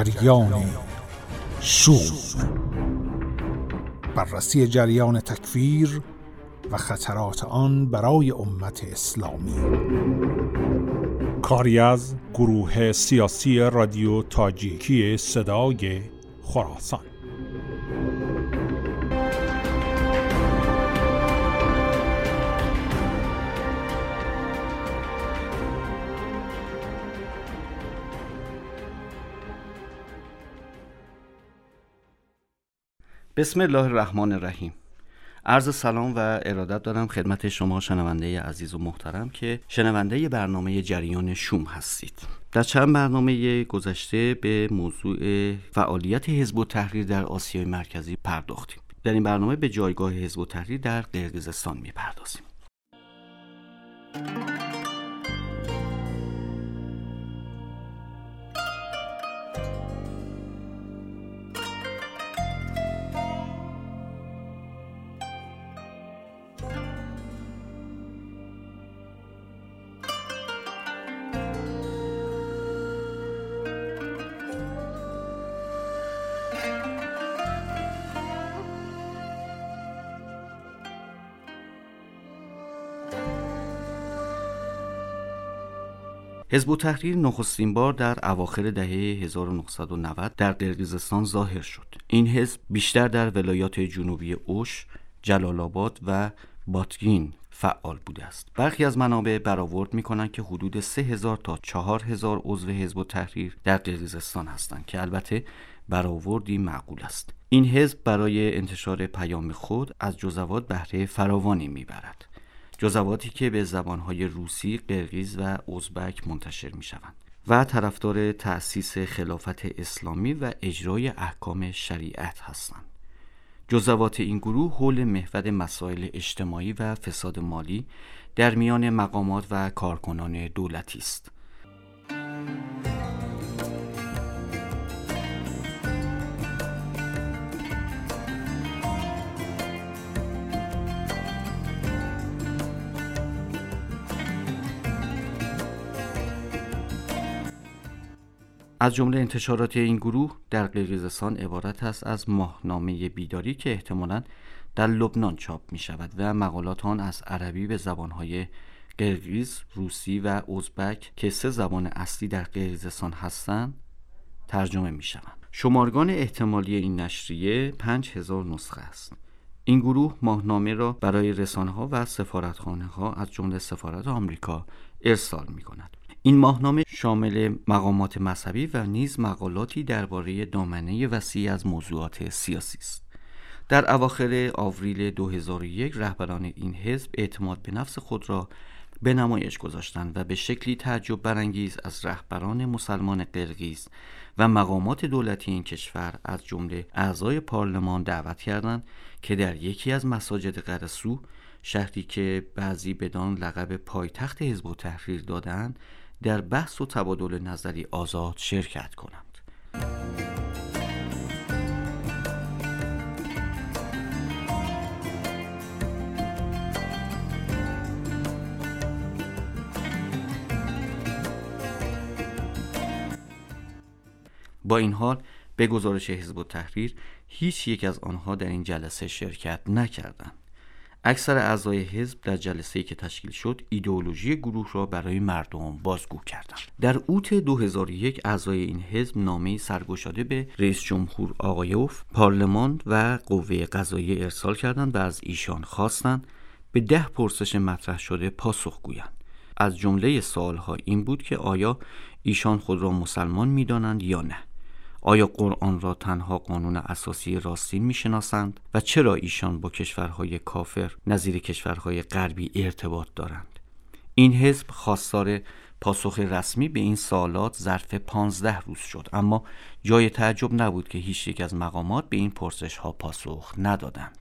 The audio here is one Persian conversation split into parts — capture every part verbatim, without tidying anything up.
جریان شوم، بررسی جریان تکفیر و خطرات آن برای امت اسلامی. کاری از گروه سیاسی رادیو تاجیکی صدای خراسان. بسم الله الرحمن الرحیم. عرض سلام و ارادت دارم خدمت شما شنونده عزیز و محترم که شنونده برنامه جریان شوم هستید. در چند برنامه گذشته به موضوع فعالیت حزب التحریر در آسیای مرکزی پرداختیم. در این برنامه به جایگاه حزب التحریر در قرقیزستان میپردازیم. حزب التحریر نخستین بار در اواخر دهه هزار و نهصد و نود در قرقیزستان ظاهر شد. این حزب بیشتر در ولایات جنوبی اوش، جلال آباد و باتگین فعال بوده است. برخی از منابع برآورد می‌کنند که حدود سه هزار تا چهار هزار عضو حزب التحریر در قرقیزستان هستند که البته برآوردی معقول است. این حزب برای انتشار پیام خود از جزوات بهره فراوانی می‌برد. جزواتی که به زبانهای روسی، قرقیز و ازبک منتشر می شوند و طرفدار تأسیس خلافت اسلامی و اجرای احکام شریعت هستند. جزوات این گروه حول محور مسائل اجتماعی و فساد مالی در میان مقامات و کارکنان دولتی است. از جمله انتشارات این گروه در قرقیزستان عبارت است از ماهنامه بیداری که احتمالاً در لبنان چاپ می شود و مقالات آن از عربی به زبانهای قرقیز، روسی و ازبک که سه زبان اصلی در قرقیزستان هستند ترجمه می شوند. شمارگان احتمالی این نشریه پنج هزار نسخه است. این گروه ماهنامه را برای رسانه‌ها و سفارتخانه‌ها از جمله سفارت آمریکا ارسال می کند. این ماهنامه شامل مقامات مذهبی و نیز مقالاتی درباره دامنه وسیع از موضوعات سیاسی است. در اواخر آوریل دو هزار و یک رهبران این حزب اعتماد به نفس خود را به نمایش گذاشتند و به شکلی تعجب برانگیز از رهبران مسلمان قرقیز و مقامات دولتی این کشور از جمله اعضای پارلمان دعوت کردند که در یکی از مساجد قرسو، شهری که بعضی بدان لقب پایتخت حزب التحریر دادند، در بحث و تبادل نظری آزاد شرکت کنند. با این حال به گزارش حزب التحریر هیچ یک از آنها در این جلسه شرکت نکردند. اکثر اعضای حزب در جلسه‌ای که تشکیل شد ایدئولوژی گروه را برای مردم بازگو کردند. در اوت دو هزار و یک اعضای این حزب نامه‌ای سرگشاده به رئیس جمهور آقایوف، پارلمان و قوه قضاییه ارسال کردند و از ایشان خواستند به ده پرسش مطرح شده پاسخ گویند. از جمله سوالها این بود که آیا ایشان خود را مسلمان می‌دانند یا نه؟ آیا قرآن را تنها قانون اساسی راستین می‌شناسند و چرا ایشان با کشورهای کافر نظیر کشورهای غربی ارتباط دارند؟ این حزب خواستار پاسخ رسمی به این سوالات ظرف پانزده روز شد، اما جای تعجب نبود که هیچ یک از مقامات به این پرسش‌ها پاسخ ندادند.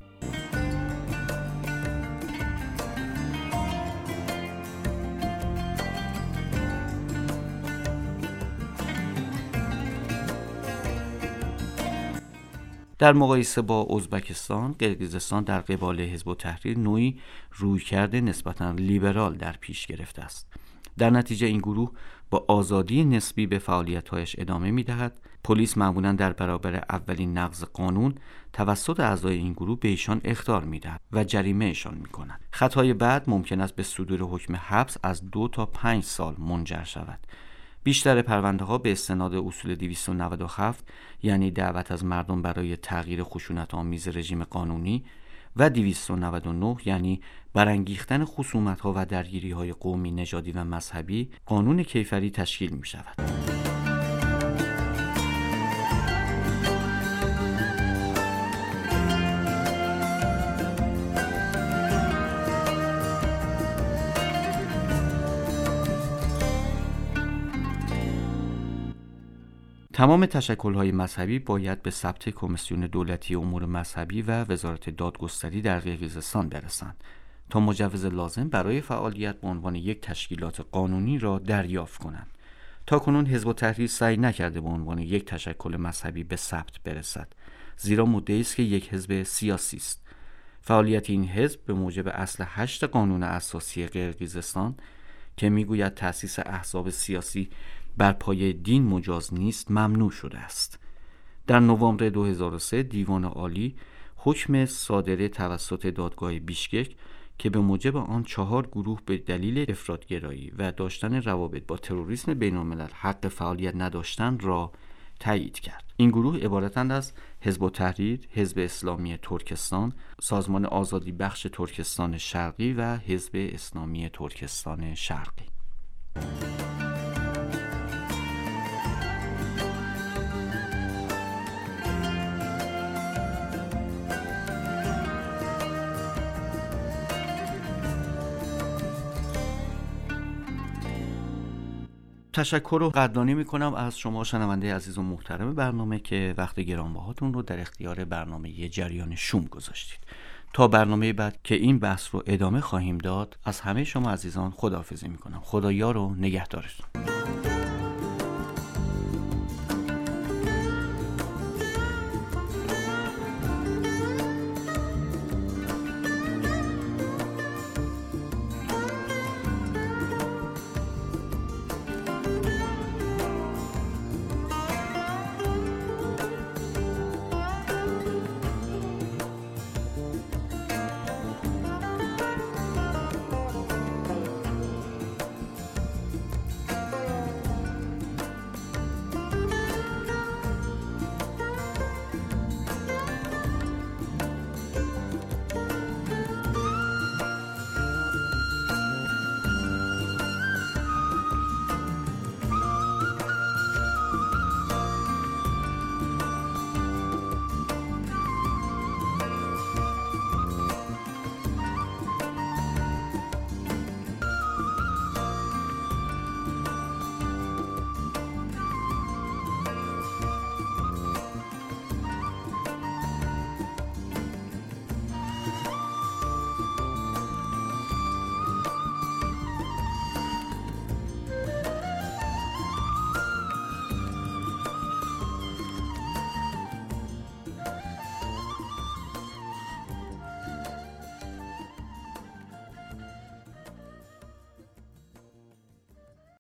در مقایسه با ازبکستان، قرقیزستان در قبال حزب التحریر نوعی رویکرد نسبتاً لیبرال در پیش گرفته است. در نتیجه این گروه با آزادی نسبی به فعالیت‌هایش ادامه می‌دهد پلیس معمولاً در برابر اولین نقض قانون توسط اعضای این گروه به ایشان اخطار می‌دهد و جریمه‌شان می‌کنند. خطای بعد ممکن است به صدور حکم حبس از دو تا پنج سال منجر شود. بیشتر پرونده‌ها به استناد اصول دویست و نود و هفت یعنی دعوت از مردم برای تغییر خشونت‌آمیز رژیم قانونی و دویست و نود و نه یعنی برانگیختن خصومت‌ها و درگیری‌های قومی، نژادی و مذهبی قانون کیفری تشکیل می‌شود. تمام تشکل‌های مذهبی باید به ثبت کمیسیون دولتی امور مذهبی و وزارت دادگستری در قرقیزستان برسند تا مجوز لازم برای فعالیت به عنوان یک تشکیلات قانونی را دریافت کنند. تاکنون حزب التحریر سعی نکرده به عنوان یک تشکل مذهبی به ثبت برسد، زیرا مدعی است که یک حزب سیاسی است. فعالیت این حزب به موجب اصل هشت قانون اساسی قرقیزستان که میگوید تأسیس احزاب سیاسی بر پایه دین مجاز نیست ممنوع شده است. در نوامبر دو هزار و سه دیوان عالی حکم صادره توسط دادگاه بیشکک که به موجب آن چهار گروه به دلیل افراط‌گرایی و داشتن روابط با تروریسم بین‌الملل حق فعالیت نداشتند را تایید کرد. این گروه عبارتند از حزب التحریر، حزب اسلامی ترکستان، سازمان آزادی بخش ترکستان شرقی و حزب اسلامی ترکستان شرقی. تشکر و قدردانی میکنم از شما شنونده عزیز و محترم برنامه که وقت گرانبهاتون رو در اختیار برنامه جریان شوم گذاشتید. تا برنامه بعد که این بحث رو ادامه خواهیم داد، از همه شما عزیزان خداحافظی میکنم. خدا یار و نگهدارتون.